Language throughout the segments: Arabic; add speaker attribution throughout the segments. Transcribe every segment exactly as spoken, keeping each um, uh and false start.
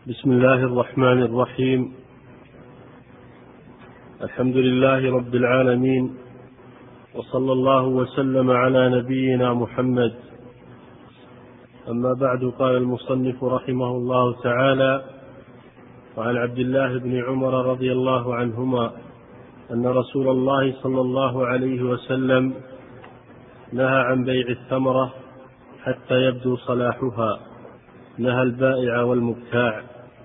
Speaker 1: بسم الله الرحمن الرحيم. الحمد لله رب العالمين، وصلى الله وسلم على نبينا محمد. أما بعد، قال المصنف رحمه الله تعالى: وعن عبد الله بن عمر رضي الله عنهما أن رسول الله صلى الله عليه وسلم نهى عن بيع الثمرة حتى يبدو صلاحها، نهى البائع والمبتاع.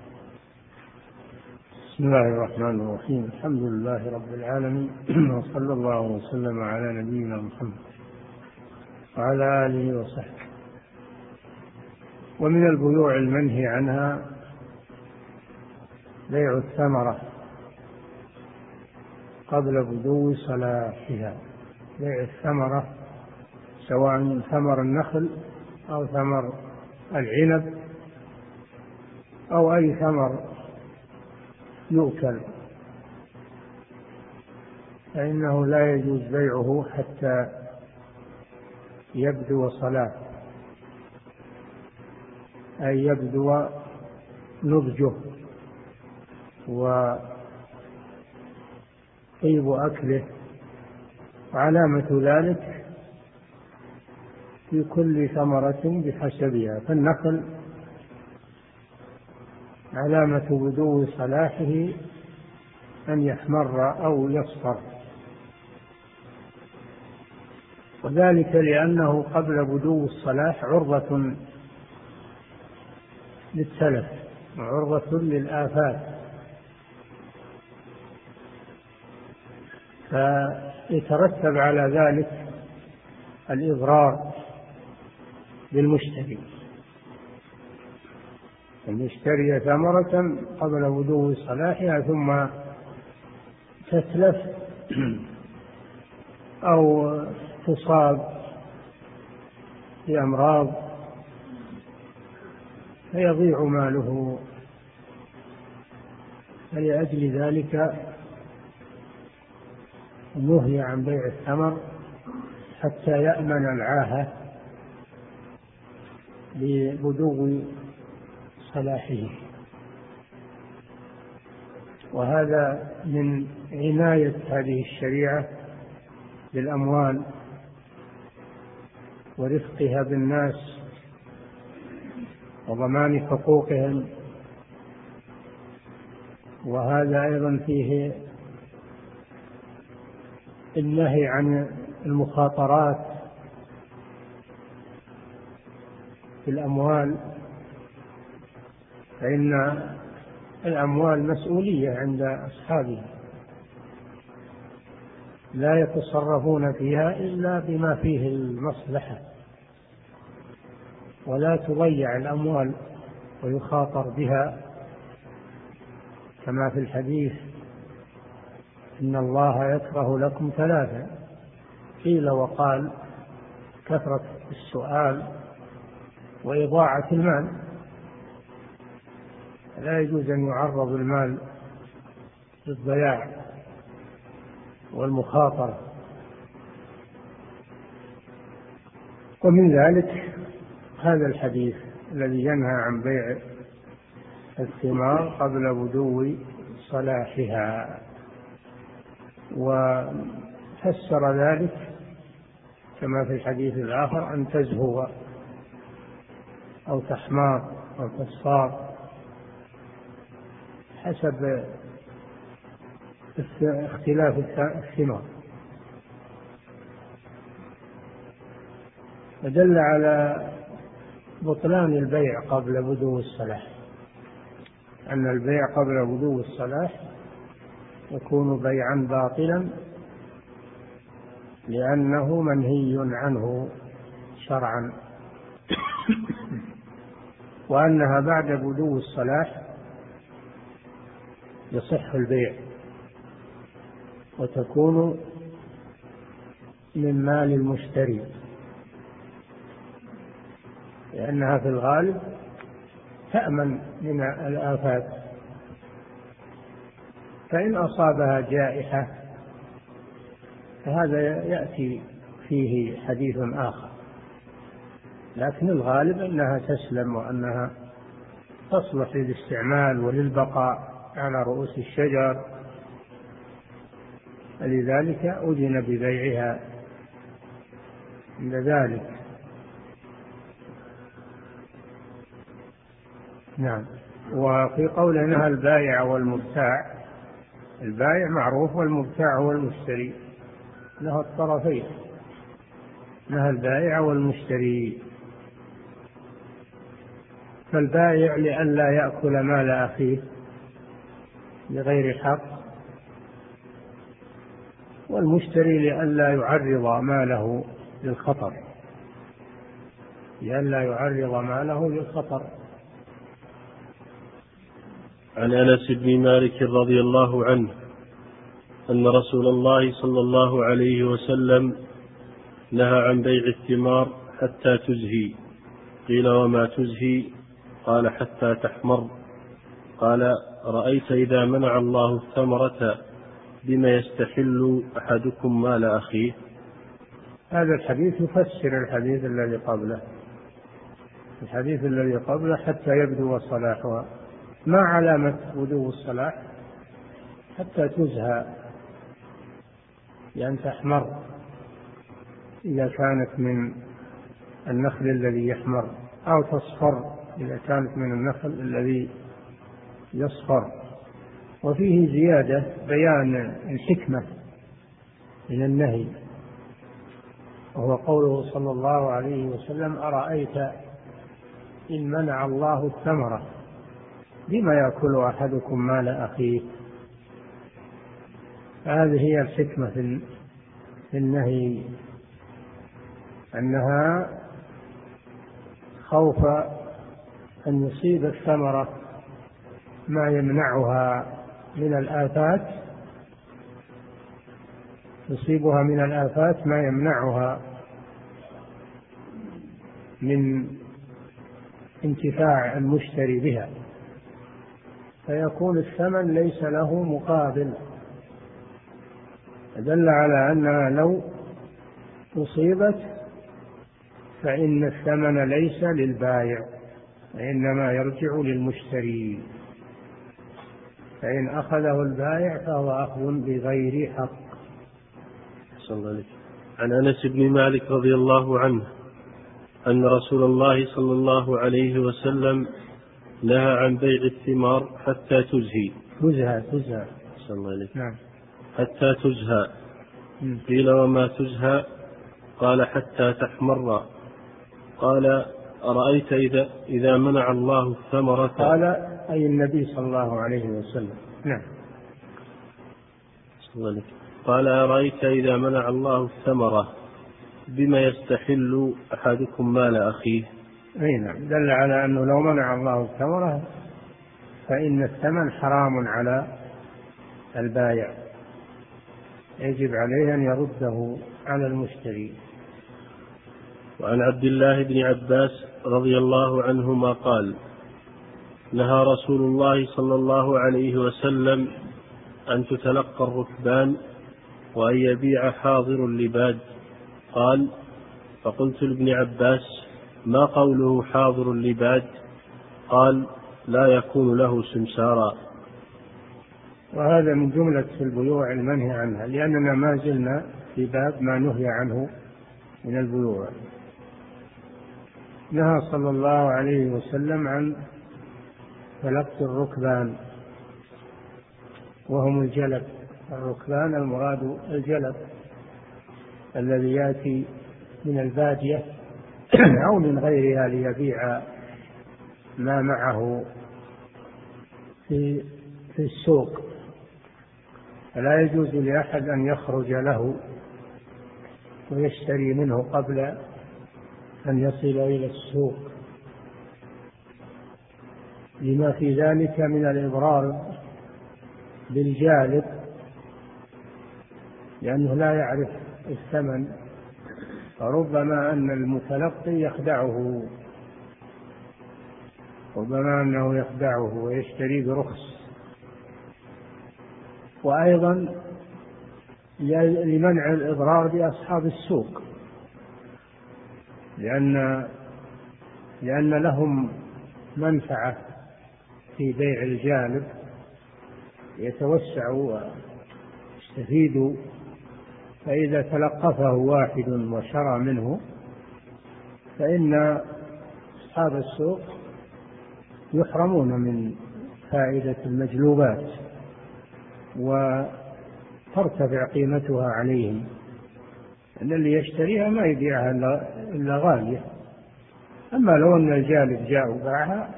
Speaker 2: بسم الله الرحمن الرحيم. الحمد لله رب العالمين، وصلى الله وسلم على نبينا محمد وعلى آله وصحبه. ومن البيوع المنهي عنها بيع الثمرة قبل بدو صلاحها. بيع الثمرة سواء ثمر النخل أو ثمر العنب أو أي ثمر يؤكل، فإنه لا يجوز بيعه حتى يبدو صلاح، أي يبدو نضجه وطيب أكله. وعلامة ذلك في كل ثمرة بحسبها، فالنخل علامة بدو صلاحه أن يحمر أو يصفر، وذلك لأنه قبل بدو الصلاح عرضة للتلف وعرضة للآفات، فيترتب على ذلك الإضرار بالمشتري، أن يشتري ثمرة قبل بدو صلاحها ثم تتلف أو تصاب بأمراض فيضيع ماله. فلأجل ذلك نهي عن بيع الثمر حتى يأمن العاهة لبدو صلاحه. وهذا من عناية هذه الشريعة بالأموال ورفقها بالناس وضمان حقوقهم، وهذا أيضا فيه النهي عن المخاطرات في الأموال، فإن الأموال مسؤولية عند أصحابها، لا يتصرفون فيها إلا بما فيه المصلحة، ولا تضيع الأموال ويخاطر بها، كما في الحديث: إن الله يكره لكم ثلاثة، قيل وقال: كثرة السؤال وإضاعة المال. لا يجوز أن يعرض المال للضياع والمخاطرة. ومن ذلك هذا الحديث الذي ينهى عن بيع الثمار قبل بدو صلاحها، وفسر ذلك كما في الحديث الآخر أن تزهو أو تحمار أو تصفار حسب اختلاف الثمار. ودل على بطلان البيع قبل بدو الصلاح، أن البيع قبل بدو الصلاح يكون بيعا باطلا لأنه منهي عنه شرعا، وأنها بعد بدو الصلاح يصح البيع وتكون من مال المشتري، لأنها في الغالب تأمن من الآفات. فإن أصابها جائحة فهذا يأتي فيه حديث آخر، لكن الغالب أنها تسلم وأنها تصلح للاستعمال وللبقاء على رؤوس الشجر، لذلك أذن ببيعها عند ذلك. نعم. وفي قول نهى البائع والمبتاع، البائع معروف والمبتاع هو المشتري، له الطرفين، نهى البائع والمشتري. فالبائع لئلا يأكل مال أخيه بغير حق، والمشتري لئلا يعرض ماله للخطر، لئلا يعرض ماله للخطر.
Speaker 1: عن أنس بن مالك رضي الله عنه أن رسول الله صلى الله عليه وسلم نهى عن بيع الثمار حتى تزهي. قيل وما تزهي؟ قال حتى تحمر. قال رأيت إذا منع الله الثمرة بما يستحل أحدكم مال أخيه؟
Speaker 2: هذا الحديث يفسر الحديث الذي قبله. الحديث الذي قبله حتى يبدو صلاحها. ما علامة بدو الصلاح؟ حتى تزهى، لأن تحمر إذا كانت من النخل الذي يحمر، أو تصفر إذا كانت من النخل الذي يصفر. وفيه زيادة بيان الحكمة من النهي، وهو قوله صلى الله عليه وسلم أرأيت إن منع الله الثمرة بما يأكل أحدكم مال أخيه. هذه هي الحكمة في النهي، أنها خوف أن يصيب الثمرة ما يمنعها من الآفات، يصيبها من الآفات ما يمنعها من انتفاع المشتري بها، فيكون الثمن ليس له مقابل. دل على أنها لو أصيبت فإن الثمن ليس للبائع، وإنما يرجع للمشتري، فإن أخذه البائع فهو أخذ بغير حق.
Speaker 1: صلى الله عليه. عن أنس بن مالك رضي الله عنه أن رسول الله صلى الله عليه وسلم نهى عن بيع الثمار حتى تزهي.
Speaker 2: تزهى تزهى
Speaker 1: صلى الله عليه.
Speaker 2: نعم.
Speaker 1: حتى تزهى. قيل وما تزهى؟ قال حتى تحمر. قال أرأيت إذا, إذا منع الله الثمرة؟
Speaker 2: قال أي النبي صلى الله عليه وسلم. نعم.
Speaker 1: صلى الله عليه. قال أرأيت إذا منع الله الثمرة بما يستحل أحدكم مال أخيه؟
Speaker 2: أي نعم. دل على أنه لو منع الله الثمرة فإن الثمن حرام على البائع، يجب عليه أن يرده على المشتري.
Speaker 1: وعن عبد الله بن عباس رضي الله عنهما قال نهى رسول الله صلى الله عليه وسلم أن تتلقى الركبان وأن يبيع حاضر اللباد. قال فقلت لابن عباس ما قوله حاضر اللباد؟ قال لا يكون له سمسارا.
Speaker 2: وهذا من جملة البيوع المنهي عنها، لأننا ما زلنا في باب ما نهي عنه من البيوع. نهى صلى الله عليه وسلم عن تلقي الركبان، وهم الجلب. الركبان المراد الجلب الذي يأتي من البادية أو من غيرها ليبيع ما معه في في السوق، فلا يجوز لأحد أن يخرج له ويشتري منه قبل أن يصل إلى السوق، لما في ذلك من الإضرار بالجالب، لأنه لا يعرف الثمن، فربما أن المتلقي يخدعه، ربما أنه يخدعه ويشتري برخص. وأيضا لمنع الإضرار بأصحاب السوق، لأن لأن لهم منفعة في بيع الجالب يتوسعوا ويستفيدوا، فإذا تلقفه واحد وشرى منه فإن أصحاب السوق يحرمون من فائدة المجلوبات وترتفع قيمتها عليهم، أن اللي يشتريها ما يبيعها إلا غالية. أما لو أن الجالب جاء وباعها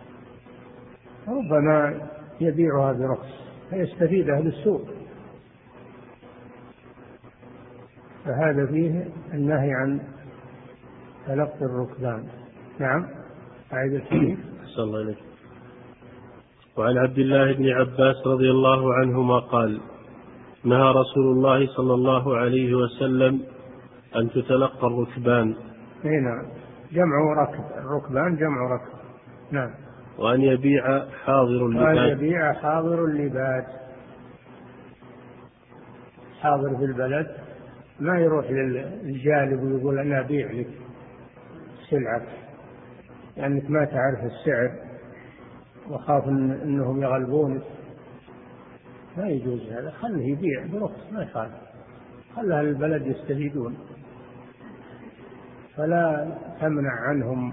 Speaker 2: ربما يبيعها برخص فيستفيد أهل السوق، فهذا فيه النهي عن تلقي الركبان. نعم. أعيد الحديث.
Speaker 1: أحسن الله إليك. وعن عبد الله بن عباس رضي الله عنهما قال: نهى رسول الله صلى الله عليه وسلم أن تتلقى الركبان.
Speaker 2: هنا جمع ركب، الركبان جمع ركب. نعم.
Speaker 1: وأن يبيع حاضر اللباد.
Speaker 2: وأن يبيع حاضر اللباد. حاضر في البلد ما يروح للجالب ويقول أنا أبيع لك سلعك لأنك ما تعرف السعر وخاف إن أنهم يغلبونك، ما يجوز هذا. خله يبيع برخص ما يخالف، خله أهل البلد يستفيدون، فلا تمنع عنهم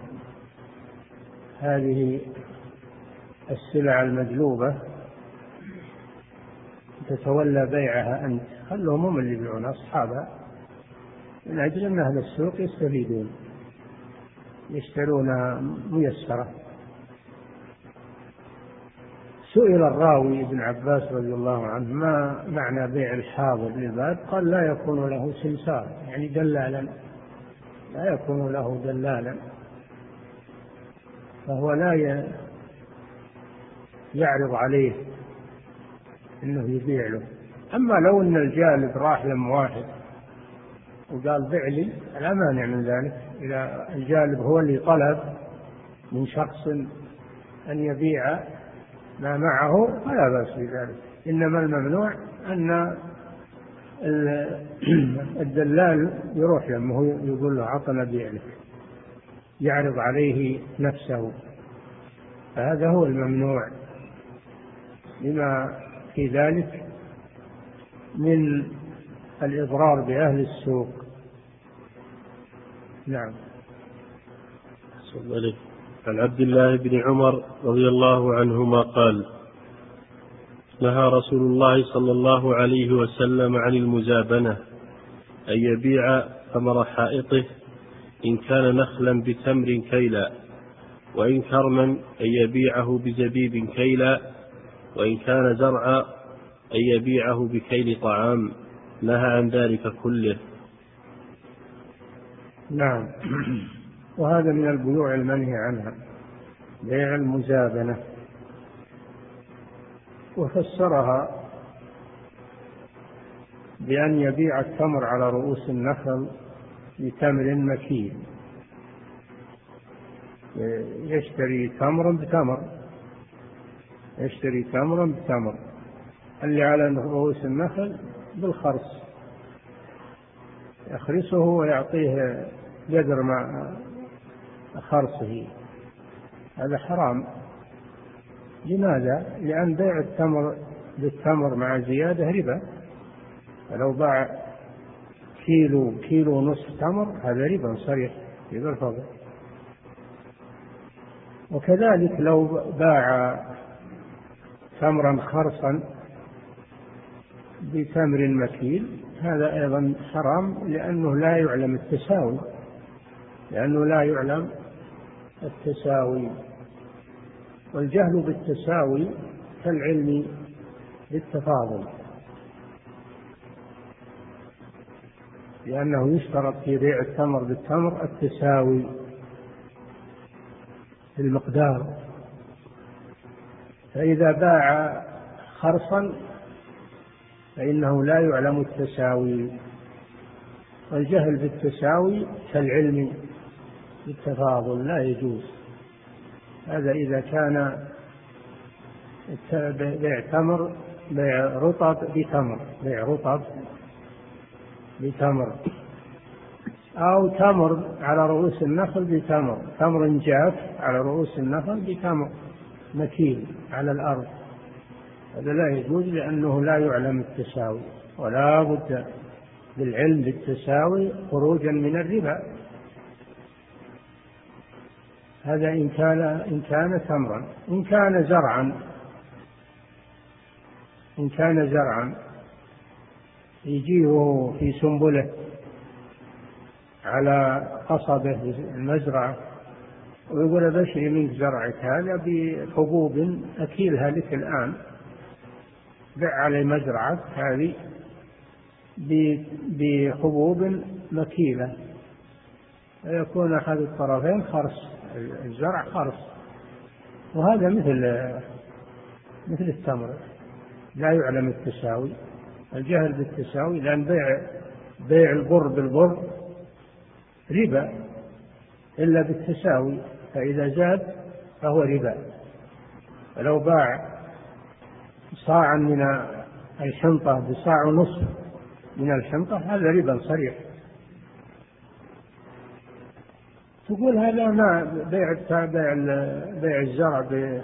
Speaker 2: هذه السلع المجلوبة تتولى بيعها أنت، خلهم هم اللي يبيعون أصحابها، من أجل أن أهل السوق يستفيدون يشترون ميسرة. سئل الراوي ابن عباس رضي الله عنه ما معنى بيع الحاضر للباد؟ قال: لا يكون له سمسار، يعني دلالا، لا يكون له دلالا، فهو لا يعرض عليه انه يبيع له. اما لو ان الجالب راح لم واحد وقال بيع لي، لا مانع من ذلك. اذا الجالب هو اللي طلب من شخص ان يبيع ما معه فلا بأس بذلك، انما الممنوع ان الدلال يروح لما هو يقول له عطنا بيع لك، يعرض عليه نفسه، فهذا هو الممنوع لما في ذلك من الإضرار بأهل السوق. نعم.
Speaker 1: عن عبد الله بن عمر رضي الله عنهما قال: نهى رسول الله صلى الله عليه وسلم عن المزابنة، أن يبيع ثمر حائطه إن كان نخلا بتمر كيلا، وإن كرما أن يبيعه بزبيب كيلا، وإن كان زرعا أن يبيعه بكيل طعام. نهى عن ذلك كله.
Speaker 2: نعم. وهذا من البيوع المنهي عنها، بيع المزابنة، وفسرها بأن يبيع التمر على رؤوس النخل بتمر مكيل، يشتري تمرا بتمر، يشتري تمرا بتمر، اللي على رؤوس النخل بالخرص يخرسه ويعطيه قدر مع خرصه، هذا حرام. لماذا؟ لأن بيع التمر بالتمر مع زيادة ربا، فلو باع كيلو كيلو ونصف تمر هذا ربا صريح، ربا الفضل. وكذلك لو باع تمرا خرصا بتمر مكيل هذا أيضا حرام، لأنه لا يعلم التساوي، لأنه لا يعلم التساوي، والجهل بالتساوي كالعلم بالتفاضل، لأنه يشترط في بيع التمر بالتمر التساوي في المقدار، فإذا باع خرصا فإنه لا يعلم التساوي، والجهل بالتساوي كالعلم بالتفاضل لا يجوز. هذا إذا كان بيع تمر، بيع رطب بتمر، بيع رطب بتمر، أو تمر على رؤوس النخل بتمر، تمر جاف على رؤوس النخل بتمر، مكيل على الأرض، هذا لا يجوز لأنه لا يعلم التساوي، ولا بد بالعلم بالتساوي خروجا من الربا. هذا إن كان إن كان تمرا. إن كان زرعا إن كان زرعا يجيه في سنبله على قصبه المزرعة ويقول بشري منك زرعك هذا بحبوب أكيلها لك الآن، بع على مزرعة هذه بحبوب مكيلة، يكون أحد الطرفين خرس، الزرع خرس. وهذا مثل مثل التمر، لا يعلم التساوي، الجهل بالتساوي، لأن بيع بيع البر بالبر ربا إلا بالتساوي، فإذا زاد فهو ربا. فلو باع صاعا من الحنطة بصاع ونصف من الحنطة هذا ربا صريح. تقول هذا ما بيع بيع بيع الزرع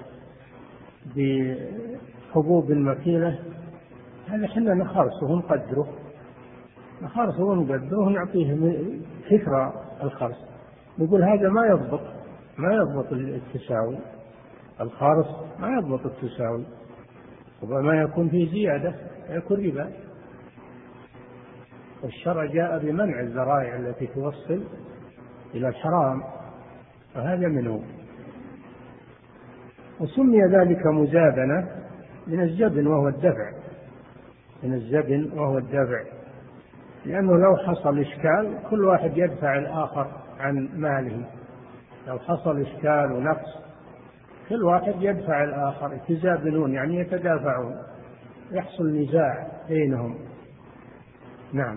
Speaker 2: بحبوب مكيلة، هذا حنا نخرسه ونقدره نخرسه ونقدره ونعطيه فكرة الخرس. نقول هذا ما يضبط ما يضبط التساوي، الخرس ما يضبط التساوي، وما يكون فيه زيادة يكون ربا. والشرع جاء بمنع الذرائع التي توصل إلى الحرام، وهذا منه. وسمي ذلك مزابنة من الزبن وهو الدفع من الزبن وهو الدفع لأنه لو حصل إشكال كل واحد يدفع الآخر عن ماله. لو حصل إشكال ونقص كل واحد يدفع الآخر، يتزابنون يعني يتدافعون، يحصل نزاع بينهم. نعم.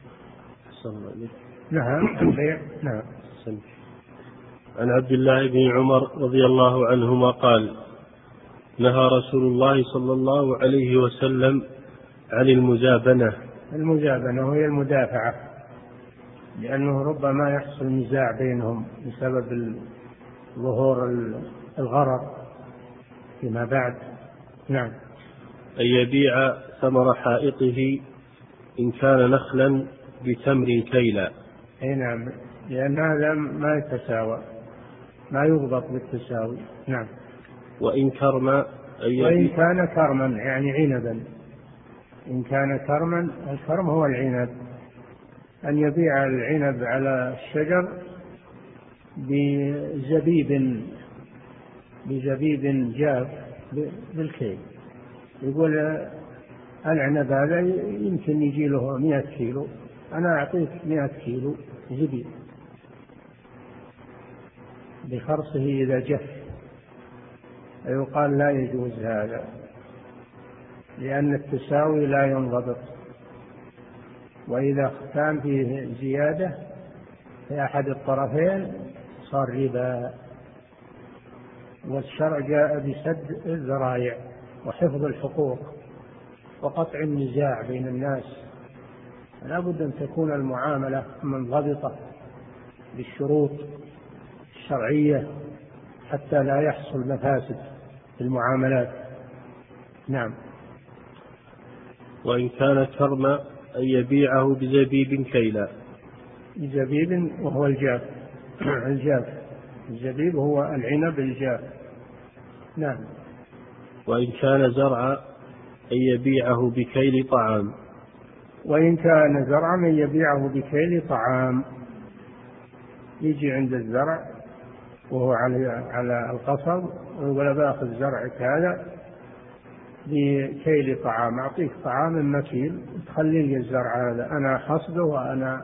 Speaker 2: نعم البيع. نعم.
Speaker 1: عن عبد الله بن عمر رضي الله عنهما قال: نهى رسول الله صلى الله عليه وسلم عن المزابنة.
Speaker 2: المزابنة وهي المدافعة، لأنه ربما يحصل نزاع بينهم بسبب ظهور الغرر فيما بعد. نعم.
Speaker 1: أن يبيع ثمر حائطه إن كان نخلا بتمر كيلا.
Speaker 2: أي نعم، لأن هذا ما يتساوى، ما يضبط بالتساوي. نعم.
Speaker 1: وإن كرما
Speaker 2: وإن كان كرما يعني عنبا، إن كان كرما، الكرم هو العنب، أن يبيع العنب على الشجر بزبيب بزبيب جاف بالكيل. يقول العنب هذا يمكن يجي له مئة كيلو، أنا أعطيك مئة كيلو زبيب بخرصه إذا جف. يقال لا يجوز هذا، لأن التساوي لا ينضبط، وإذا كان فيه زيادة في أحد الطرفين صار ربا. والشرع جاء بسد الذرائع وحفظ الحقوق وقطع النزاع بين الناس. لا بد أن تكون المعاملة منضبطة بالشروط الشرعية حتى لا يحصل مفاسد في المعاملات. نعم.
Speaker 1: وإن كان كرما أن يبيعه بزبيب كيلا.
Speaker 2: بزبيب وهو الجاف الجاف الزبيب هو العنب الجاف. نعم.
Speaker 1: وإن كان زرعا أن يبيعه بكيل طعام.
Speaker 2: وإن كان زرعا أن يبيعه بكيل طعام، يجي عند الزرع وهو على على القصب ويقول باخذ زرعك هذا بكيل طعام، أعطيك طعام مكيل تخلي لي الزرع هذا، أنا حصده وأنا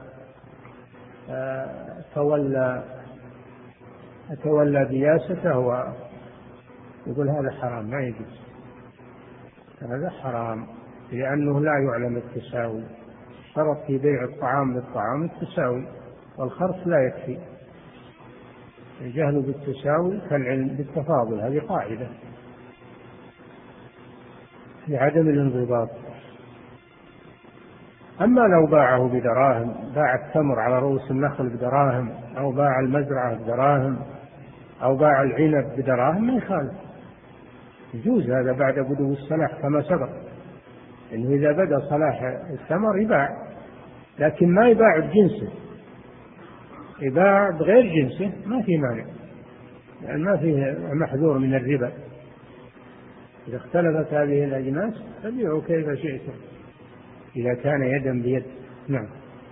Speaker 2: أتولى أتولى بياسته. ويقول هذا حرام، ما يجوز، هذا حرام، لأنه لا يعلم التساوي. شرط في بيع الطعام بالطعام التساوي، والخرص لا يكفي. الجهل بالتساوي كالعلم بالتفاضل، هذه قاعدة لعدم الانضباط. أما لو باعه بدراهم، باع التمر على رؤوس النخل بدراهم، أو باع المزرعة بدراهم، أو باع العنب بدراهم، ما يخالف، يجوز هذا بعد بدو الصلاح كما سبق، إنه إذا بدأ صلاح الثمر يباع، لكن ما يباع بجنسه، يباع بغير جنسه ما في مانع، يعني ما فيه محذور من الربا. إذا اختلفت هذه الأجناس فبيعوا كيف شئتم إذا كان يدا بيد. نعم.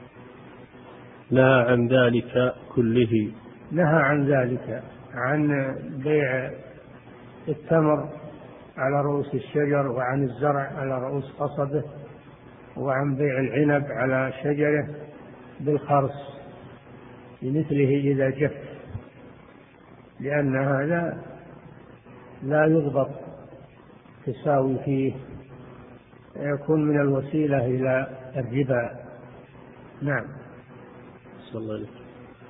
Speaker 1: نهى عن ذلك كله.
Speaker 2: نهى عن ذلك، عن بيع التمر على رؤوس الشجر، وعن الزرع على رؤوس قصبه، وعن بيع العنب على شجره بالخرص لمثله إذا جف، لأن هذا لا يضبط تساوي فيه، يكون من الوسيلة إلى الربا. نعم.
Speaker 1: صلى الله عليه وسلم.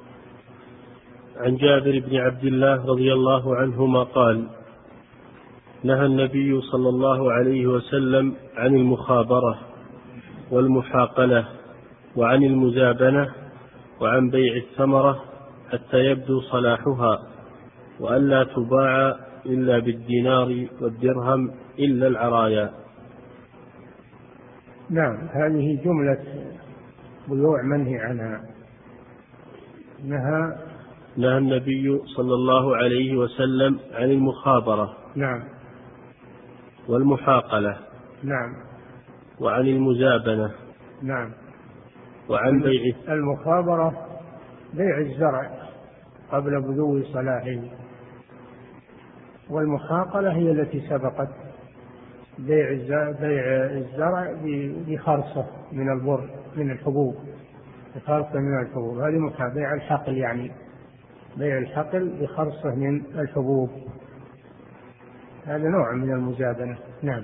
Speaker 1: عن جابر بن عبد الله رضي الله عنهما قال: نهى النبي صلى الله عليه وسلم عن المخابرة والمحاقلة وعن المزابنة وعن بيع الثمرة حتى يبدو صلاحها، وألا تباع إلا بالدينار والدرهم إلا العرايا.
Speaker 2: نعم، هذه جملة بيوع منهي عنها. نهى
Speaker 1: نهى النبي صلى الله عليه وسلم عن المخابرة.
Speaker 2: نعم.
Speaker 1: والمحاقلة.
Speaker 2: نعم.
Speaker 1: وعن المزابنة.
Speaker 2: نعم.
Speaker 1: وعن بيع
Speaker 2: المخابرة بيع الزرع قبل بدو صلاحه، والمحاقلة هي التي سبقت، بيع الزرع بخرصة من البر من الحبوب، بخرصة من الحبوب، هذه محاقلة. بيع الحقل يعني بيع الحقل بخرصة من الحبوب، هذا نوع من المزابنة. نعم.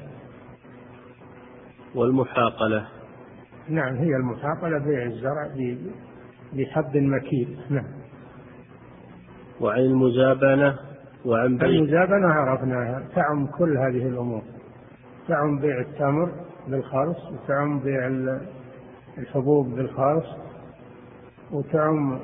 Speaker 1: والمحاقلة.
Speaker 2: نعم، هي المحاقلة بيع الزرع بحب مكيل. نعم.
Speaker 1: وعن المزابنة وعن بيع
Speaker 2: المزابنة عرفناها، تعم كل هذه الأمور، تعم بيع التمر بالخرص، وتعم بيع الحبوب بالخرص، وتعم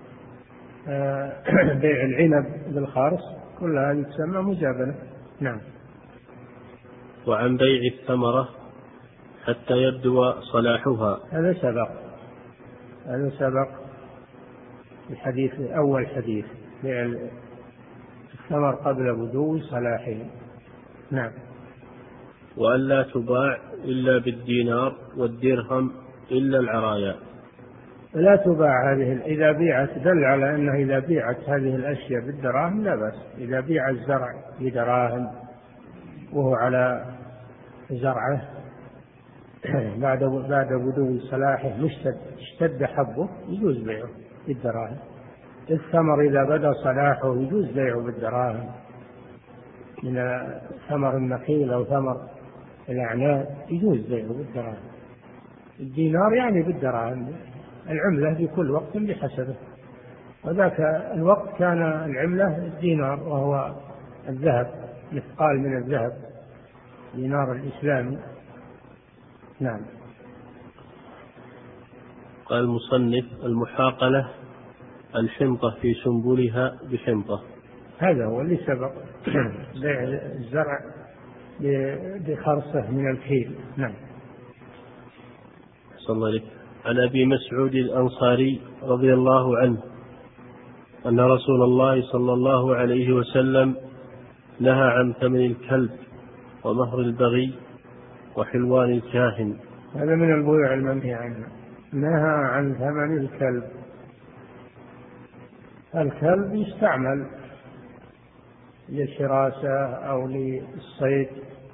Speaker 2: بيع العنب بالخرص، كل هذه تسمى مزابنة. نعم.
Speaker 1: وعن بيع الثمرة حتى يبدو صلاحها،
Speaker 2: هذا سبق، هذا سبق الحديث أول حديث، بيع الثمر قبل بدو صلاحه. نعم.
Speaker 1: وألا تباع إلا بالدينار والدرهم إلا العرايا.
Speaker 2: لا تباع هذه، إذا بيعت دل على أنه إذا بيعت هذه الأشياء بالدراهم لا بأس. إذا بيع الزرع بدراهم وهو على زرعه بعد بعد بدو صلاحه مشتد اشتد حبه يجوز بيعه بالدراهم. الثمر إذا بدا صلاحه يجوز بيعه بالدراهم، من ثمر النخيل أو ثمر الأعناب يجوز بيعه بالدراهم. الدينار يعني بالدراهم، العملة في كل وقت بحسبه، وذاك الوقت كان العملة الدينار وهو الذهب، مثقال من الذهب، دينار الإسلامي. نعم.
Speaker 1: قال المصنف: المحاقلة الحنطة في سنبلها بحنطة.
Speaker 2: هذا هو اللي سبق، بيع الزرع بخرصة من الخيل. نعم.
Speaker 1: صلى الله عليه. عن أبي مسعود الأنصاري رضي الله عنه أن رسول الله صلى الله عليه وسلم نهى عن ثمن الكلب ومهر البغي وحلوان الكاهن.
Speaker 2: هذا من البيوع المنهي عنها. نهى عن ثمن الكلب. الكلب يستعمل للحراسة أو للصيد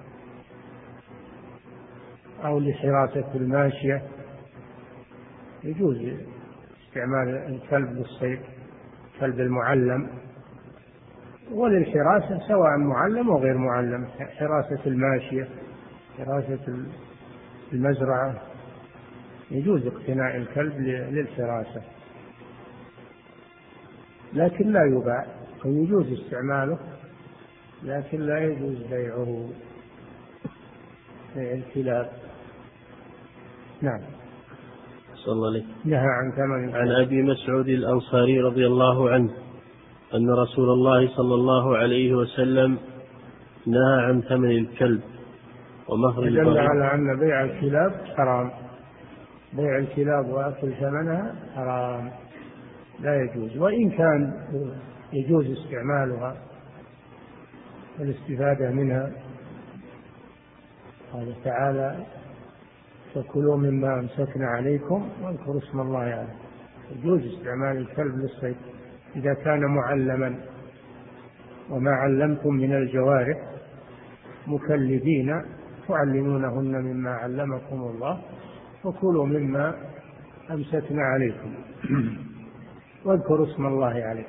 Speaker 2: أو لحراسة الماشية، يجوز استعمال الكلب للصيد، الكلب المعلم، وللحراسة سواء معلم أو غير معلم، حراسة الماشية، حراسة المزرعة، يجوز اقتناء الكلب للحراسة، لكن لا يباع، ويجوز استعماله لكن لا يجوز بيعه، بيع الكلاب. نعم.
Speaker 1: صلى الله عليه.
Speaker 2: نهى عن ثمن.
Speaker 1: عن أبي مسعود الأنصاري رضي الله عنه أن رسول الله صلى الله عليه وسلم نهى عن ثمن الكلب ومهر البغي.
Speaker 2: دل على أن بيع الكلاب حرام، بيع الكلاب وأكل ثمنها حرام لا يجوز، وإن كان يجوز استعمالها والاستفادة منها. قال تعالى: فكلوا مما أمسكنا عليكم واذكروا اسم الله عليه. يجوز استعمال الكلب للصيد إذا كان معلما، وما علمتم من الجوارح مكلبين تعلمونهن مما علمكم الله فكلوا مما أمسكنا عليكم واذكروا اسم الله عليه.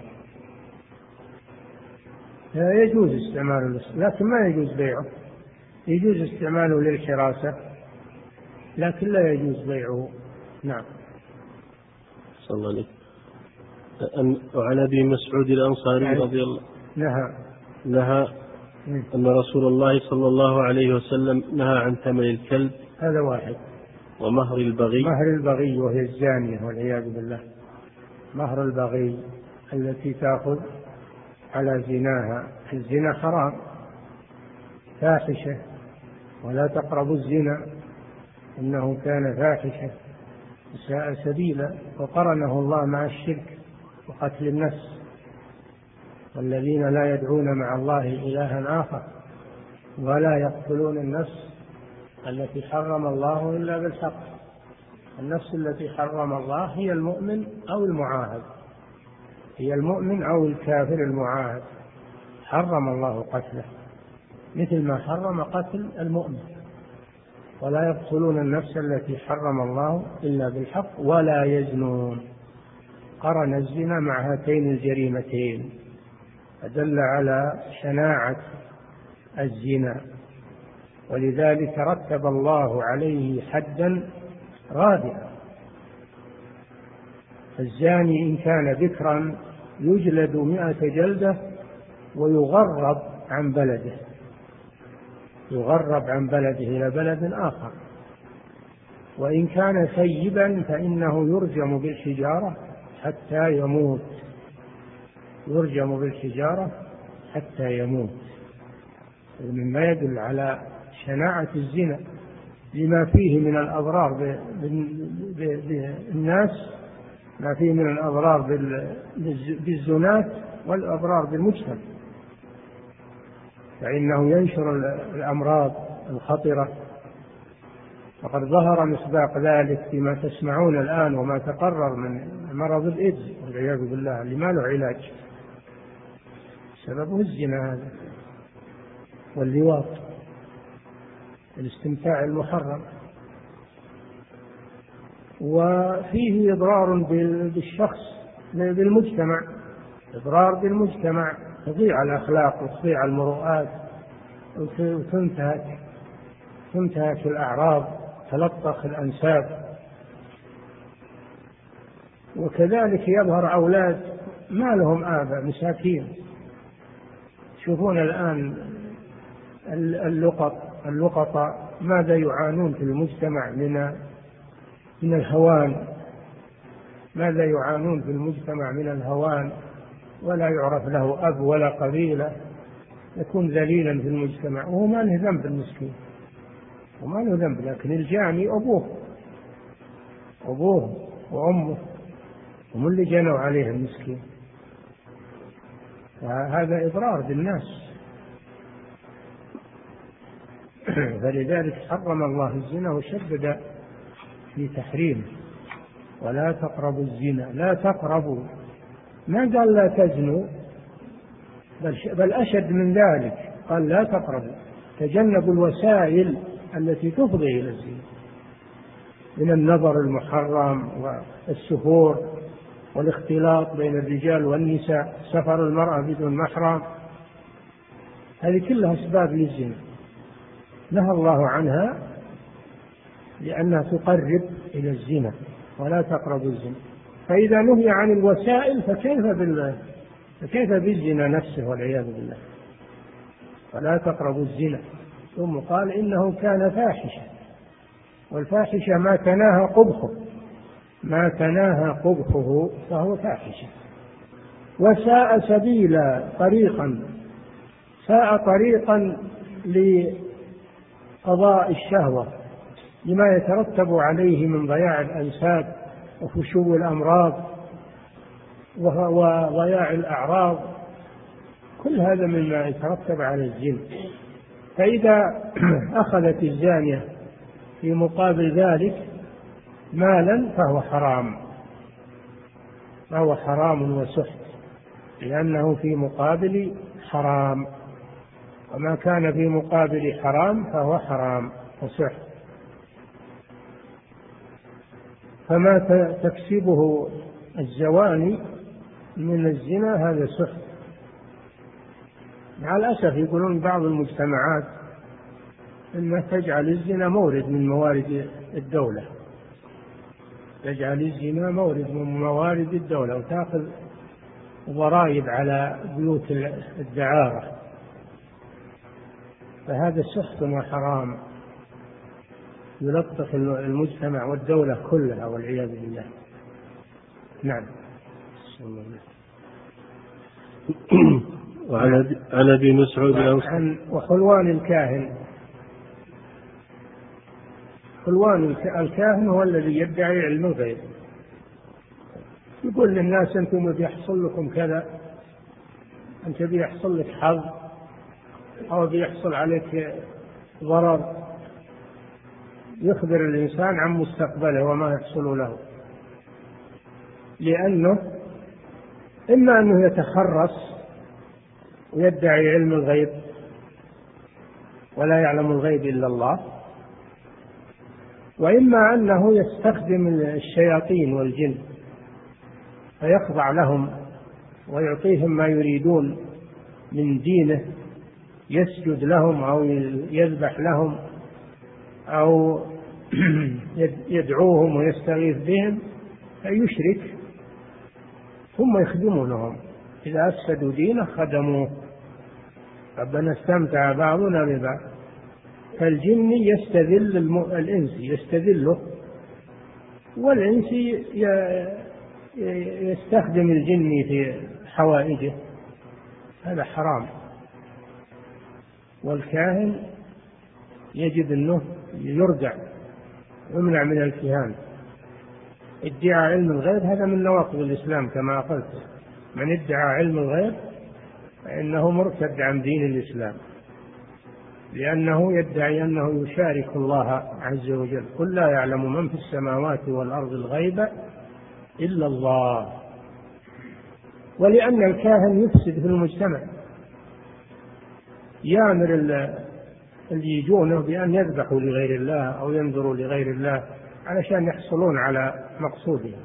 Speaker 2: يجوز استعماله لكن ما يجوز بيعه. يجوز استعماله للحراسة لكن لا يجوز بيعه. نعم.
Speaker 1: صلى الله عليه وسلم. وعن أبي مسعود الأنصاري رضي الله
Speaker 2: نهى
Speaker 1: نهى أن رسول الله صلى الله عليه وسلم نهى عن ثمن الكلب.
Speaker 2: هذا واحد.
Speaker 1: ومهر البغي.
Speaker 2: مهر البغي وهي الزانية والعياذ بالله. مهر البغي التي تأخذ على زناها. الزنا حرام فاحشة، ولا تقربوا الزنا إنه كان فاحشة وساء سبيلا، وقرنه الله مع الشرك وقتل النفس. والذين لا يدعون مع الله إلها آخر ولا يقتلون النفس التي حرم الله إلا بالحق. النفس التي حرم الله هي المؤمن أو المعاهد، هي المؤمن أو الكافر المعاهد، حرم الله قتله مثل ما حرم قتل المؤمن. ولا يقتلون النفس التي حرم الله إلا بالحق ولا يزنون. قرن الزنا مع هاتين الجريمتين فدل على شناعة الزنا، ولذلك رتب الله عليه حدا رادعا. الزاني إن كان ذكرا يجلد مئة جلدة ويغرب عن بلده، يغرب عن بلده إلى بلد آخر. وإن كان ثيبا فإنه يرجم بالحجارة حتى يموت، يرجم بالحجارة حتى يموت، مما يدل على شناعة الزنا لما فيه من الأضرار بالناس، ما فيه من الأضرار بالزنات والأضرار بالمجتمع، فإنه ينشر الأمراض الخطرة. وقد ظهر مصداق ذلك فيما تسمعون الآن وما تقرر من مرض الإيدز والعياذ بالله اللي ما له علاج، سببه الزنا هذا واللواط، الاستمتاع المحرم. وفيه إضرار بالشخص بالمجتمع، إضرار بالمجتمع، تضيع الأخلاق وتضيع المروءات وتنتهك تنتهك الأعراض، تلطخ الأنساب. وكذلك يظهر أولاد ما لهم آباء مساكين. شوفون الآن اللقط اللقطاء ماذا يعانون في المجتمع من من الهوان، ماذا يعانون في المجتمع من الهوان، ولا يعرف له أب ولا قبيلة، يكون ذليلا في المجتمع وهو ما له ذنب المسكين، وما له ذنب. لكن الجاني أبوه أبوه وأمه هم اللي جنوا عليه المسكين، فهذا إضرار بالناس. فلذلك حرم الله الزنا وشدد في تحريمه. ولا تقربوا الزنا، لا تقربوا، ما قال لا تزنوا، بل, بل أشد من ذلك، قال لا تقربوا، تجنبوا الوسائل التي تفضي إلى الزنا من النظر المحرم والسفور والاختلاط بين الرجال والنساء، سفر المرأة بدون محرم، هذه كلها أسباب للزنا نهى الله عنها لأنها تقرب إلى الزنا. ولا تقربوا الزنا، فإذا نهي عن الوسائل فكيف بالله فكيف بالزنا نفسه والعياذ بالله. ولا تقربوا الزنا، ثم قال إنه كان فاحشة، والفاحشة ما تناهى قبحه ما تناهى قبحه فهو فاحشة. وساء سبيلا، طريقا ساء طريقا لقضاء الشهوة لما يترتب عليه من ضياع الأنساب وفشو الأمراض وضياع الأعراض، كل هذا مما يترتب على الجن. فإذا أخذت الزانية في مقابل ذلك مالا فهو حرام، فهو حرام وسحت، لأنه في مقابل حرام، وما كان في مقابل حرام فهو حرام وسحت. فما تكسبه الزواني من الزنا هذا سحت. مع الأسف يقولون بعض المجتمعات إنها تجعل الزنا مورد من موارد الدولة، تجعل الزنا مورد من موارد الدولة وتأخذ ضرائب على بيوت الدعارة، فهذا سحت وحرام يلطخ المجتمع والدولة كلها والعياذ بالله. نعم.
Speaker 1: وعن ابي مسعود
Speaker 2: عن وخلوان الكاهن. خلوان الكاهن هو الذي يدعي علم الغيب، يقول للناس أنتم بيحصل لكم كذا، أنت بيحصل لك حظ أو بيحصل عليك ضرر، يخبر الإنسان عن مستقبله وما يحصل له، لأنه إما أنه يتخرص ويدعي علم الغيب ولا يعلم الغيب إلا الله، وإما أنه يستخدم الشياطين والجن فيخضع لهم ويعطيهم ما يريدون من دينه، يسجد لهم أو يذبح لهم أو يدعوهم ويستغيث بهم فيشرك، ثم يخدمونهم. إذا أفسدوا دينه خدموه. ربنا استمتع بعضنا ببعض. فالجن يستذل الإنس، يستذله، والإنس يستخدم الجن في حوائجه، هذا حرام. والكاهن يجب أنه يرجع ويمنع من الكهانة. ادعاء علم الغيب هذا من نواقض الإسلام كما قلت، من ادعى علم الغيب فإنه مرتد عن دين الإسلام، لأنه يدعي أنه يشارك الله عز وجل. قل لا يعلم من في السماوات والأرض الغيب إلا الله. ولأن الكاهن يفسد في المجتمع، يأمر اللي يجونه بأن يذبحوا لغير الله أو ينذروا لغير الله علشان يحصلون على مقصودهم،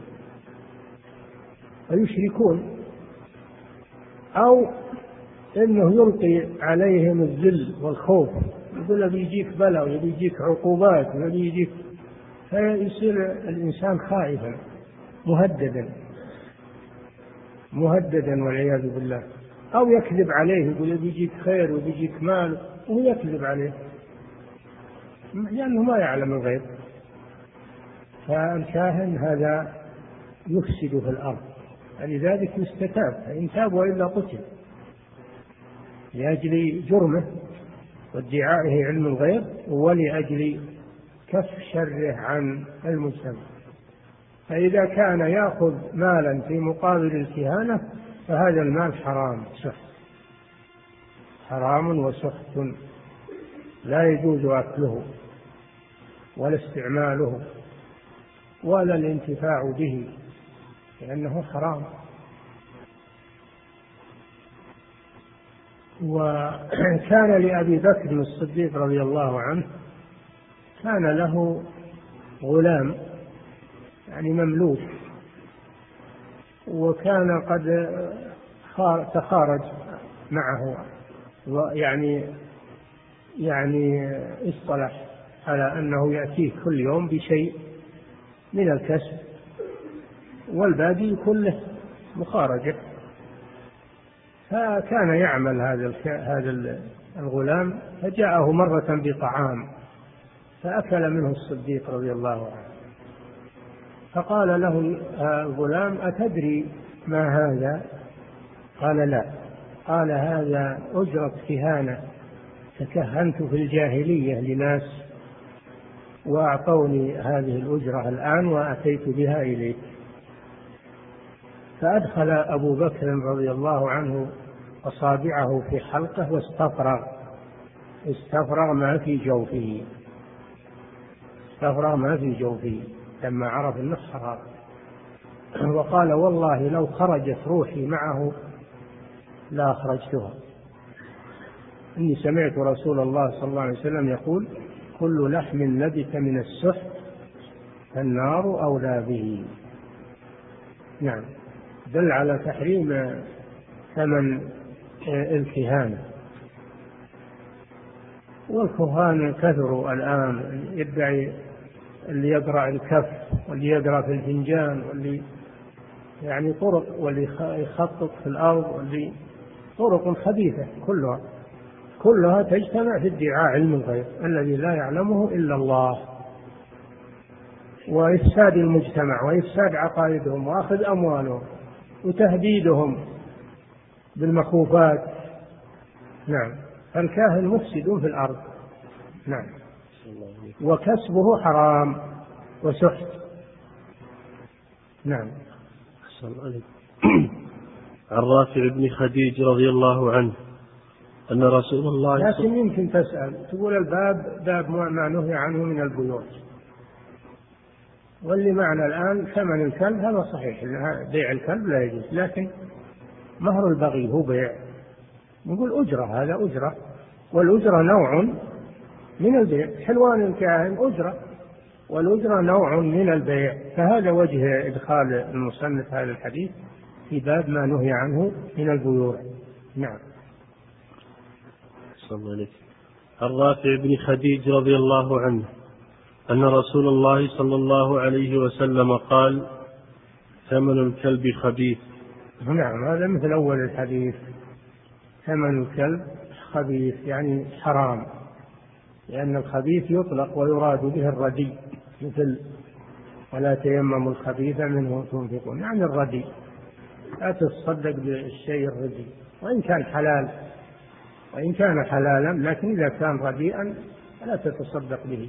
Speaker 2: ويشركون، أو إنه يلقي عليهم الذل والخوف، يقول له بيجيك بلاء ويجيك عقوبات ويجيك، فيصير الإنسان خائفا مهددا مهددا والعياذ بالله. أو يكذب عليه يقول بيجيك خير وبيجيك مال وهو يكذب عليه لأنه ما يعلم الغيب. فالكاهن هذا يفسد في الأرض، لذلك يستتاب، فإن تاب وإلا قتل لأجل جرمه وادعائه علم الغيب ولأجل كف شره عن المجتمع. فإذا كان يأخذ مالا في مقابل الكهانة فهذا المال حرام سحت، حرام وسحت، لا يجوز أكله ولا استعماله ولا الانتفاع به، لأنه حرام. وكان لأبي بكر الصديق رضي الله عنه كان له غلام يعني مملوك، وكان قد تخارج معه، يعني يعني اصطلح على أنه يأتيه كل يوم بشيء من الكسب والباقي كله مخارجة. فكان يعمل هذا هذا الغلام، فجاءه مرة بطعام فأكل منه الصديق رضي الله عنه، فقال له الغلام: أتدري ما هذا؟ قال: لا. قال هذا أجرة كهانة، تكهنت في الجاهلية لناس وأعطوني هذه الأجرة الآن وأتيت بها إليك. فأدخل أبو بكر رضي الله عنه أصابعه في حلقه واستفرغ استفرغ ما في جوفه استفرغ ما في جوفه لما عرف أنه حرام، وقال والله لو خرجت روحي معه لا أخرجتها، إني سمعت رسول الله صلى الله عليه وسلم يقول كل لحم نبت من السحت فالنار أولى به. نعم، دل على تحريم ثمن الكهانة. والكهان كثروا الآن، يدعي اللي يقرأ الكف واللي يقرأ في الفنجان واللي يعني طرق، واللي يخطط في الأرض، واللي طرق خبيثة كلها كلها تجتمع في ادعاء علم الغيب الذي لا يعلمه إلا الله، وإفساد المجتمع وإفساد عقائدهم وأخذ أموالهم وتهديدهم بالمخوفات. نعم، فالكاهن مفسد في الأرض. نعم، وكسبه حرام وسحت. نعم.
Speaker 1: عن رافع بن خديج رضي الله عنه أن رسول الله،
Speaker 2: لكن يمكن تسأل تقول الباب باب ما نهي عنه من البيوت، واللي معنا الآن ثمن الكلب هذا صحيح، بيع الكلب لا يجوز، لكن مهر البغي هو بيع، نقول أجرة، هذا أجرة، والأجرة نوع من البيع، حلوان الكاهن أجرة والأجرة نوع من البيع، فهذا وجه إدخال المصنف هذا الحديث في باب ما نهي عنه من البيوع. نعم.
Speaker 1: صلى الله عليه. الرافع بن خديج رضي الله عنه أن رسول الله صلى الله عليه وسلم قال ثمن الكلب خبيث.
Speaker 2: نعم، هذا مثل أول الحديث، ثمن الكلب خبيث يعني حرام، لأن الخبيث يطلق ويراد به الردي، مثل ولا تيمموا الخبيث منه تنفقون، يعني الردي، لا تصدق بالشيء الردي وإن كان حلال وإن كان حلالا، لكن إذا كان رديئا فلا تتصدق به.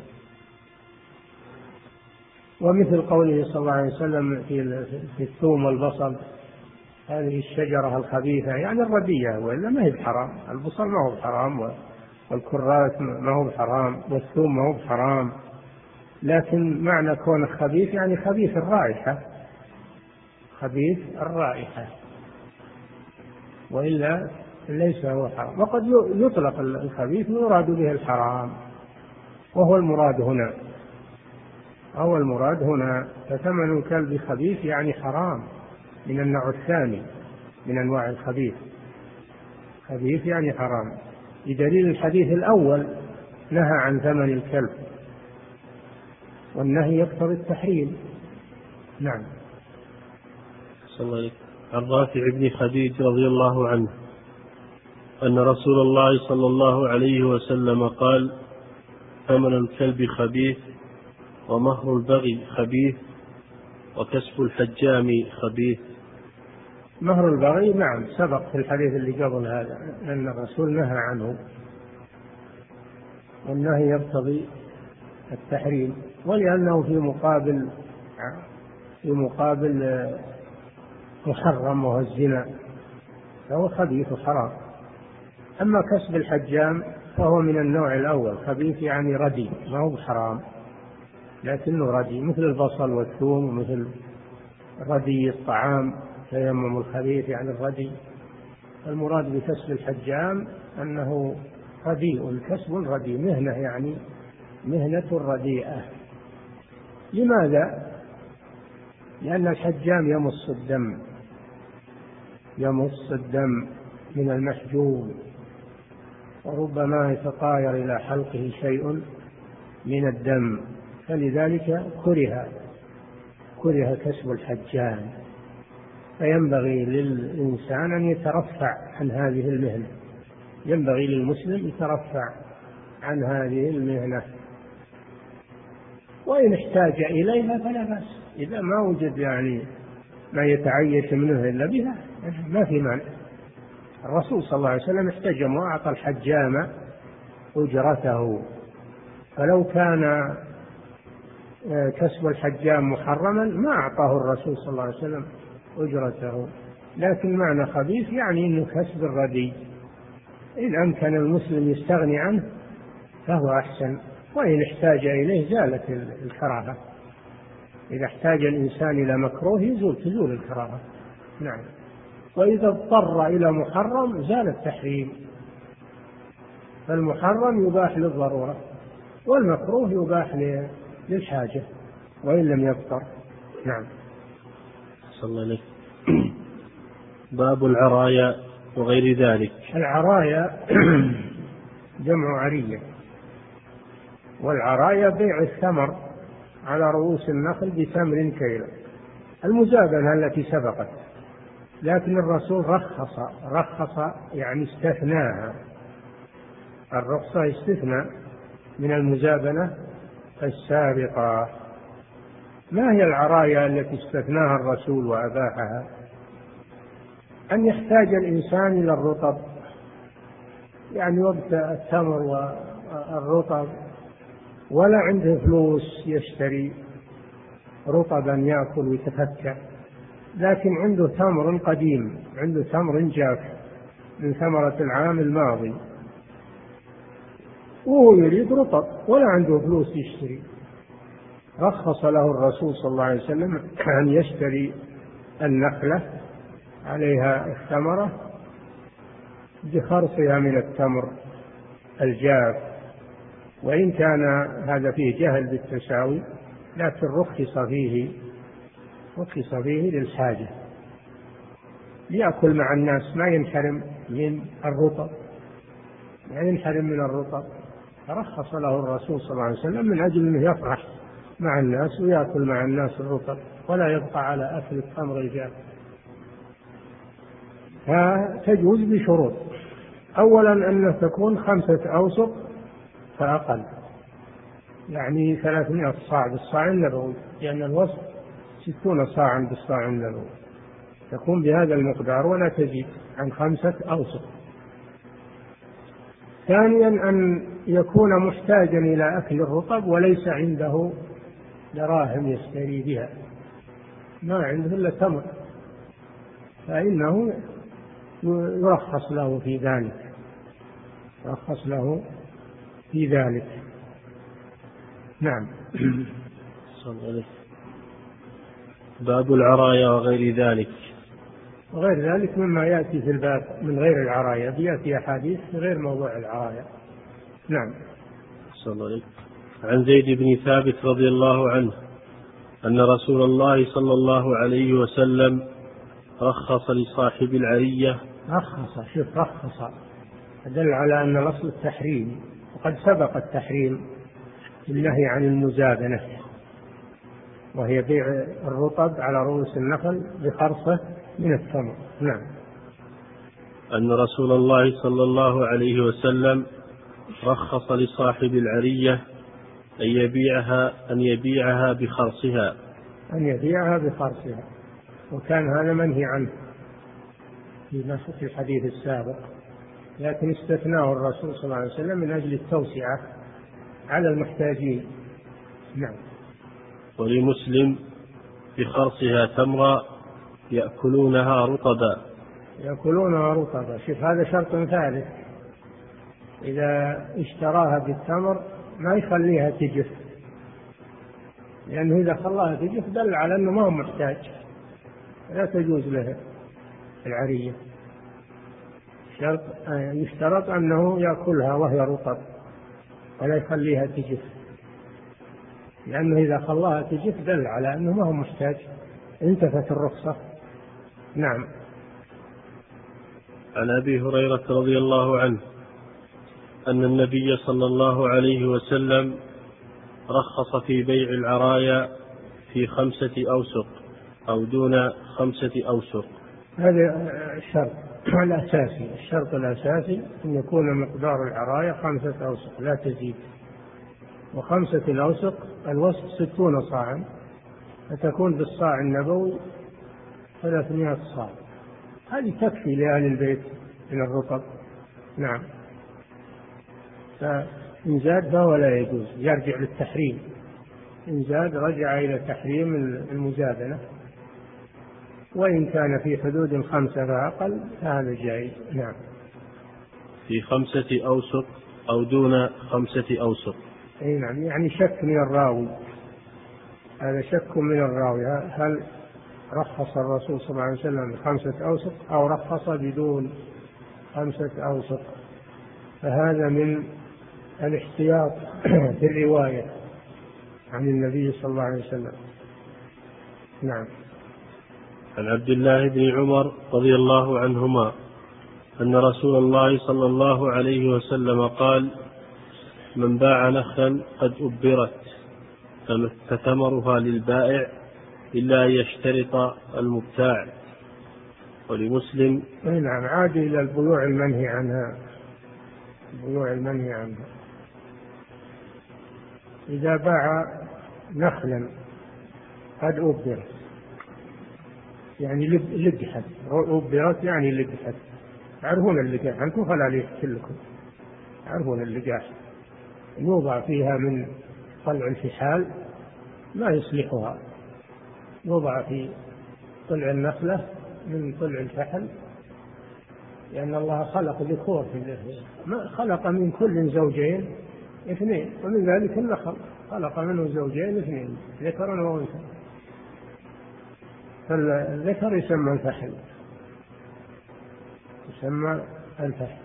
Speaker 2: ومثل قوله صلى الله عليه وسلم في الثوم والبصل هذه الشجرة الخبيثة يعني الرديئة، وإلا ما هي بحرام، البصل ما هو بحرام والكراث ما هو بحرام والثوم ما هو بحرام، لكن معنى كونه خبيث يعني خبيث الرائحة، خبيث الرائحة، وإلا ليس هو حرام. وقد يطلق الخبيث ويراد به الحرام، وهو المراد هنا هو المراد هنا فثمن الكلب خبيث يعني حرام، من النوع الثاني من أنواع الخبيث، خبيث يعني حرام، بدليل الحديث الأول نهى عن ثمن الكلب، والنهي يقتضي التحريم. نعم.
Speaker 1: صلى الله عليه. عن رافع بن خديج رضي الله عنه أن رسول الله صلى الله عليه وسلم قال ثمن الكلب خبيث ومهر البغي خبيث وكسب الحجام خبيث.
Speaker 2: مهر البغي نعم سبق في الحديث اللي قبل هذا أن الرسول نهى عنه، والنهي يقتضي التحريم، ولأنه في مقابل في مقابل محرم وهو الزنا، فهو خبيث وحرام. أما كسب الحجام فهو من النوع الأول، خبيث يعني ردي، ما هو حرام لكنه ردي، مثل البصل والثوم ومثل ردي الطعام، تيمم الخبيث يعني الردي. المراد بكسب الحجام أنه رديء، كسب رديء، مهنة يعني مهنة رديئة. لماذا؟ لأن الحجام يمص الدم يمص الدم من المحجوم، وربما يتطاير إلى حلقه شيء من الدم، فلذلك كره كره كسب الحجام. فينبغي للإنسان أن يترفع عن هذه المهنة، ينبغي للمسلم يترفع عن هذه المهنة، وإن احتاج إليها فلا بأس، إذا ما وجد يعني ما يتعيش منه إلا بها ما في مانع. الرسول صلى الله عليه وسلم احتجم وأعطى الحجام أجرته، فلو كان كسب الحجام محرما ما أعطاه الرسول صلى الله عليه وسلم أجرته، لكن معنى خبيث يعني أنه كسب الردي، إن أمكن المسلم يستغني عنه فهو أحسن، وإن احتاج إليه زالت الكراهة. إذا احتاج الإنسان إلى مكروه يزول تزول الكراهة. نعم. وإذا اضطر إلى محرم زال التحريم، فالمحرم يباح للضرورة والمكروه يباح للحاجة وإن لم يضطر. نعم.
Speaker 1: صلى الله عليه. باب العرايا وغير ذلك.
Speaker 2: العرايا جمع عرية، والعرايا بيع الثمر على رؤوس النخل بتمر كيلو، المزابنة التي سبقت، لكن الرسول رخص رخص يعني استثناها، الرخصة استثناء من المزابنة السابقة. ما هي العرايا التي استثناها الرسول وأباحها؟ أن يحتاج الإنسان إلى الرطب، يعني وقت التمر والرطب ولا عنده فلوس يشتري رطبا يأكل ويتفكى، لكن عنده تمر قديم، عنده تمر جاف من ثمرة العام الماضي وهو يريد رطب ولا عنده فلوس يشتري، رخص له الرسول صلى الله عليه وسلم أن يشتري النخلة عليها الثمرة بخرصها من التمر الجاف، وإن كان هذا فيه جهل بالتساوي لكن رخص فيه رخص فيه للحاجة، ليأكل مع الناس ما ينحرم من الرطب، ما ينحرم من الرطب، فرخص له الرسول صلى الله عليه وسلم من أجل أنه يفرح مع الناس ويأكل مع الناس الرطب ولا يبقى على أكل التمر الجاف. فتجوز بشروط، أولا أن تكون خمسة أوسق فأقل، يعني ثلاثمائة صاع بالصاع النبوي، لأن الوسط ستون صاعا بالصاع النبوي، تكون بهذا المقدار ولا تزيد عن خمسة أوسق. ثانيا أن يكون محتاجا إلى أكل الرطب وليس عنده دراهم يشتري بها، ما عنده إلا تمر، فإنه يرخص له في ذلك، يرخص له في ذلك. نعم.
Speaker 1: باب العرايا وغير ذلك.
Speaker 2: وغير ذلك مما يأتي في الباب من غير العرايا، بيأتي أحاديث في غير موضوع العرايا. نعم.
Speaker 1: صلى الله عليه. عن زيد بن ثابت رضي الله عنه أن رسول الله صلى الله عليه وسلم رخص لصاحب العرية.
Speaker 2: رخص، شوف رخص دل على أن الأصل التحريم، وقد سبق التحريم النهي عن المزابنة، وهي بيع الرطب على رؤوس النخل بخرصة من التمر. نعم.
Speaker 1: أن رسول الله صلى الله عليه وسلم رخص لصاحب العرية أن يبيعها أن يبيعها بخرصها
Speaker 2: أن يبيعها بخرصها وكان هذا منهي عنه في الحديث السابق، لكن استثناه الرسول صلى الله عليه وسلم من أجل التوسعة على المحتاجين. نعم.
Speaker 1: ولمسلم بخرصها تمرا يأكلونها رطبا.
Speaker 2: يأكلونها رطبا، شوف هذا شرط ثالث، إذا اشتراها بالتمر ما يخليها تجف، لأنه إذا خلاها تجف دل على أنه ما هو محتاج، لا تجوز له العرية. شرط يشترط أنه يأكلها وهي رطب ولا يخليها تجف، لأنه إذا خلاها تجف دل على أنه ما هو محتاج، انتفت الرخصة. نعم.
Speaker 1: عن أبي هريرة رضي الله عنه أن النبي صلى الله عليه وسلم رخص في بيع العرايا في خمسة أوسق أو دون خمسة أوسق.
Speaker 2: هذا الشرط الأساسي، الشرط الأساسي أن يكون مقدار العرايا خمسة أوسق لا تزيد، وخمسة الأوسق الوسط ستون صاعا، فتكون بالصاع النبوي ثلاثمائة صاع، هذه تكفي لأهل البيت من الرطب. نعم. فإن زاد فهو لا يجوز، يرجع للتحريم. إن زاد رجع إلى تحريم المزادنة، وإن كان في حدود خمسة فأقل فهذا جائز. نعم.
Speaker 1: في خمسة أوسق أو دون خمسة أوسق.
Speaker 2: أي نعم، يعني شك من الراوي، هذا شك من الراوي، هل رخص الرسول صلى الله عليه وسلم بخمسة أوسق أو رخص بدون خمسة أوسق، فهذا من الاحتياط في الرواية عن النبي صلى الله عليه وسلم. نعم.
Speaker 1: عن عبد الله بن عمر رضي الله عنهما أن رسول الله صلى الله عليه وسلم قال: من باع نخلا قد أبرت فثمرها للبائع إلا يشترط المبتاع. ولمسلم:
Speaker 2: نعم، عاد إلى البيوع المنهي عنها، البيوع المنهي عنها. إذا باع نخلا قد أبرت يعني لقحت، أبرت يعني لقحت. تعرفون اللقاح أنتم، فلا ليحكي لكم، تعرفون اللقاح يوضع فيها من طلع الفحال ما يصلحها، يوضع في طلع النخلة من طلع الفحل، لأن الله خلق ذكور في النخلة، ما خلق من كل زوجين اثنين، ومن ذلك النخل خلق منه زوجين اثنين ذكرا وأنثى، فالذكر يسمى الفحل، يسمى الفحل.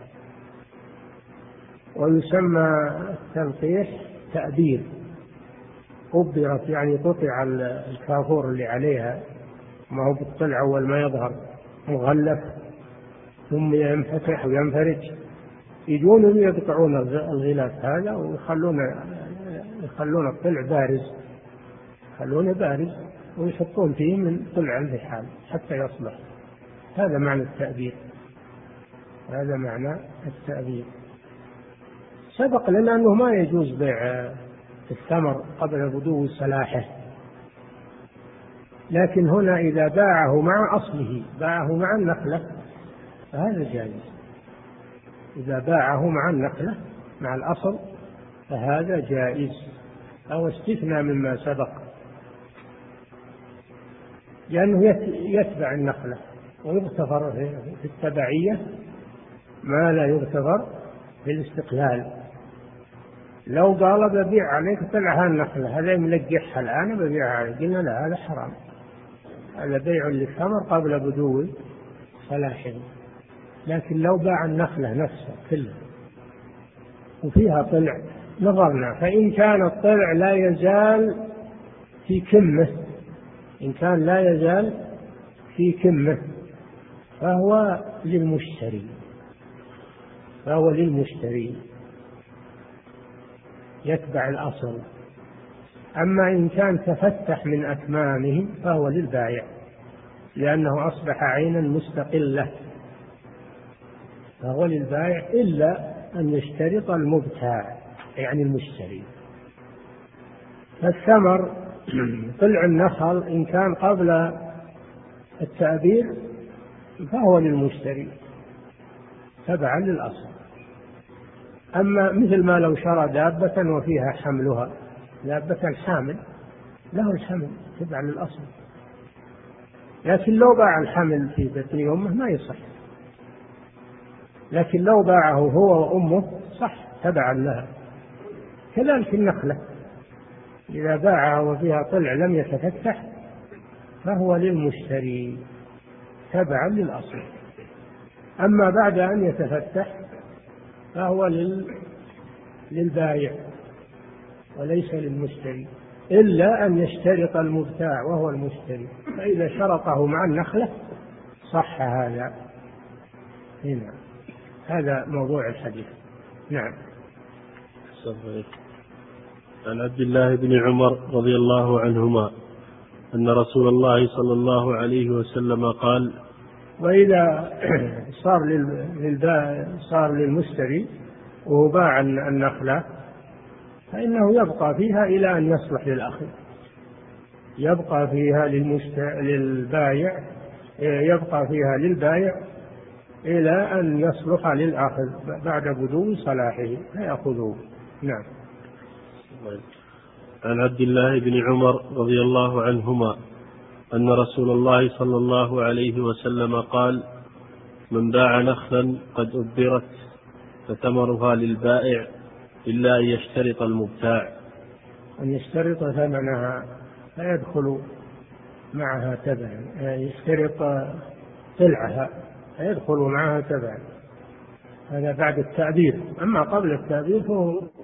Speaker 2: ويسمى التلقيح تأبير، أبرت يعني قطع الكافور اللي عليها، ما هو بالطلع أول ما يظهر مغلف ثم ينفتح وينفرج، يجون يقطعون الغلاف هذا ويخلون يخلون الطلع بارز، يخلونه بارز ويحطون فيه من طلع الفحال حتى يصلح. هذا معنى التأبير، هذا معنى التأبير. سبق لنا أنه ما يجوز بيع الثمر قبل بدو صلاحه، لكن هنا إذا باعه مع أصله، باعه مع النخلة، فهذا جائز. إذا باعه مع النخلة مع الأصل فهذا جائز، أو استثنى مما سبق، لأنه يتبع النخلة ويغتفر في التبعية ما لا يغتفر في الاستقلال. لو قال ببيع عليك طلع هالنخلة هذا ملقحها الآن ببيعها عليك، قلنا لا، هذا حرام، هذا بيع للثمر قبل بدو صلاحه. لكن لو باع النخلة نفسها كلها وفيها طلع نظرنا، فإن كان الطلع لا يزال في كمه، إن كان لا يزال في كمه فهو للمشتري، فهو للمشتري يتبع الأصل. أما إن كان تفتح من أكمامه فهو للبائع، لأنه أصبح عينا مستقلة، فهو للبائع إلا أن يشترط المبتاع يعني المشتري. فالثمر طلع النخل إن كان قبل التأبير فهو للمشتري تبعا للأصل. أما مثل ما لو شرى دابة وفيها حملها، دابة حامل له الحمل تبع للأصل، لكن لو باع الحمل في بطن أمه ما يصح، لكن لو باعه هو وأمه صح تبعا لها. كذلك النخلة إذا باعها وفيها طلع لم يتفتح فهو للمشتري تبعا للأصل. أما بعد أن يتفتح فهو للبائع وليس للمشتري، إلا أن يشترط المبتاع وهو المشتري، فإذا شرطه مع النخلة صح هذا. هنا هذا موضوع الحديث. نعم.
Speaker 1: عن عبد الله بن عمر رضي الله عنهما أن رسول الله صلى الله عليه وسلم قال:
Speaker 2: وإذا صار صار للمشتري وهو باع النخلة فإنه يبقى فيها إلى أن يصلح للأخذ، يبقى فيها للبائع، يبقى فيها للبائع إلى أن يصلح للآخذ بعد بدو صلاحه فيأخذوه. نعم.
Speaker 1: عن عبد الله بن عمر رضي الله عنهما أن رسول الله صلى الله عليه وسلم قال: من باع نخلا قد أبرت فثمرها للبائع إلا أن يشترط المبتاع.
Speaker 2: أن يشترط ثمنها فيدخل معها تبعا، يشترط طلعها فيدخل معها تبعا، هذا بعد التعبير. أما قبل التعبير فهو